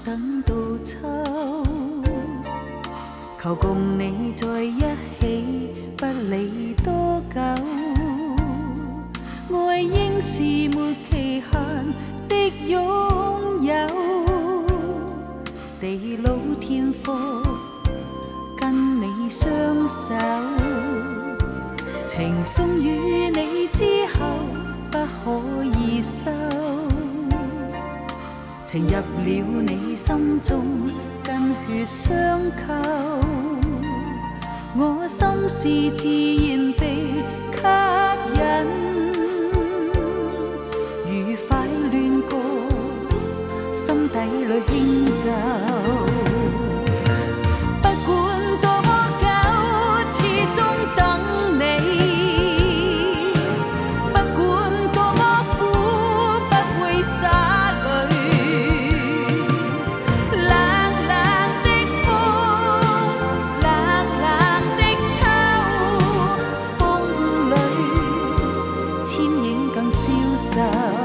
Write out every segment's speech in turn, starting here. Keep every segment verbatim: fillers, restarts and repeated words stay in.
等到秋，求共你在一起，不理多久。爱应是没期限的拥有，地老天荒，跟你相守。情送与你之后，不可以收。情入了你心中，跟血相扣。我心事自然被吸引。愉快亂過，心底裏輕奏。不管多麼久，始終等你。不管多麼苦，不會灑淚。冷冷的風，冷冷的秋，風裏纖影更消瘦。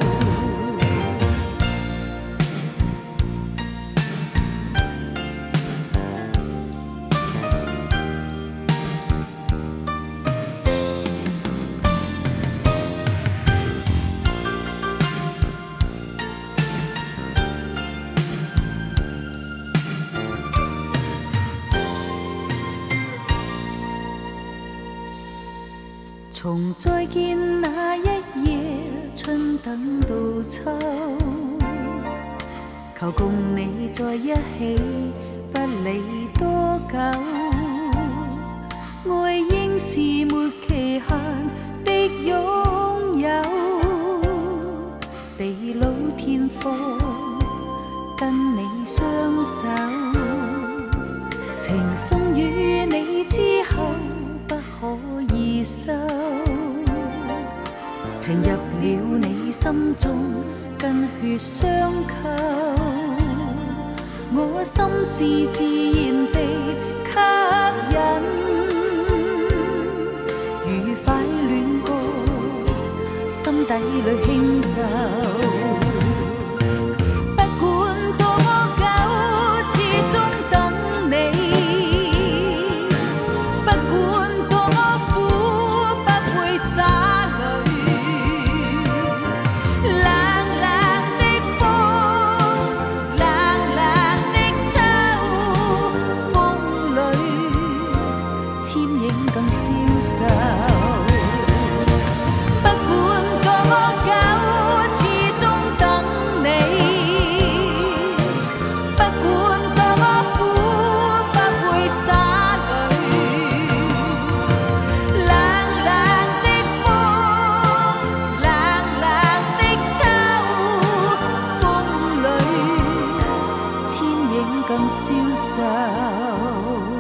從再見那一夜，春等到秋，求共你在一起，不理多久。愛應是沒期限的擁有，地老天荒，跟你相守。情送與你之後，不可以收。情入了你心中，跟血相扣。我心事自然被吸引。愉快戀過，心底裏輕奏。不管多麼久，始終等你。不管多麼苦，不會灑淚。冷冷的風，冷冷的秋，風裏纖影更消瘦。不管多麼久，始終等你。不管多麼苦，不會灑淚。冷冷的風，冷冷的秋，風裏纖影更消瘦。